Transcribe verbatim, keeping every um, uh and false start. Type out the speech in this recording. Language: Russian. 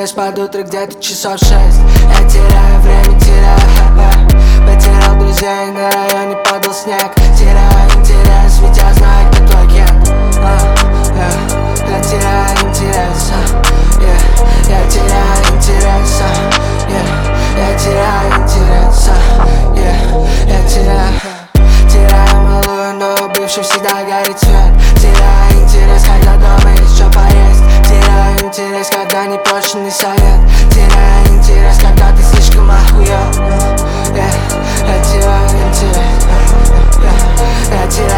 интерес под утро где-то часов шесть. Я теряю время, теряю хп, потерял друзей, на районе падал снег. Теряю интерес, ведь я знаю, кто твой кент. uh, yeah. Я теряю интерес, uh, yeah. Я теряю интерес, uh, yeah. Я теряю интерес, uh, yeah. Я теряю Теряю малую, но у бывшей всегда горит свет. Теряю интерес, когда дома есть что поесть. Теряю интерес, когда непрошенный совет. Теряю интерес, когда ты слишком охуел. uh, yeah. Я теряю интерес, uh, yeah. Я теряю